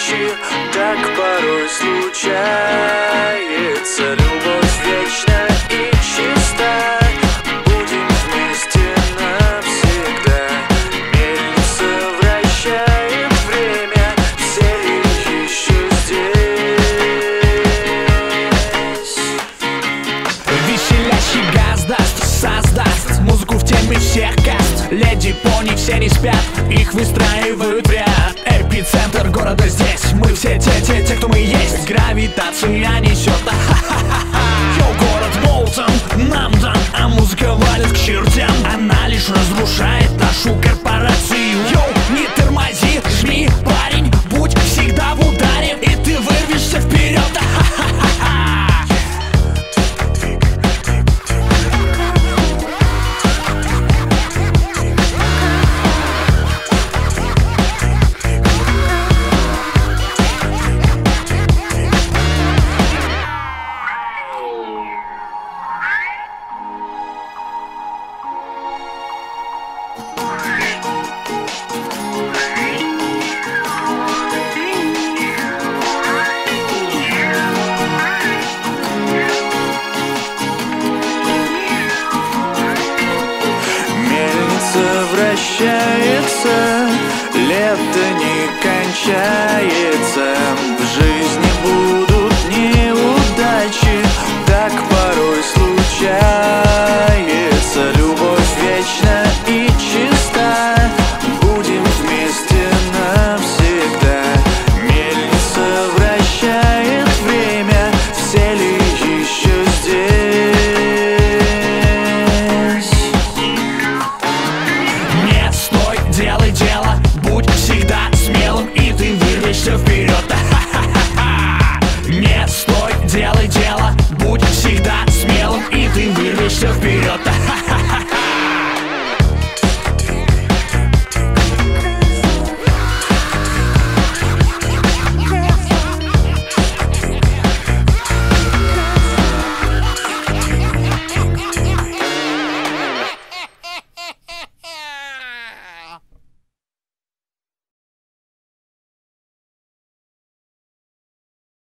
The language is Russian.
ночи так порой случается. Любовь вечна и чиста, будем вместе навсегда. Мельница вращает время, все ли еще здесь? Веселящий газ даст, создаст музыку в теме всех каст. Леди, пони, все не спят, их выстраивают в ряд. Эпицентр города здесь, мы все те, кто мы есть. Гравитация несет, йоу, город Болтон нам дан, а музыка валит к чертям. Она лишь разрушает нашу корпорацию. Йоу, не тормози, жми, парень, будь всегда в ударе, и ты вырвешься вперед. Вращается, лето не кончается.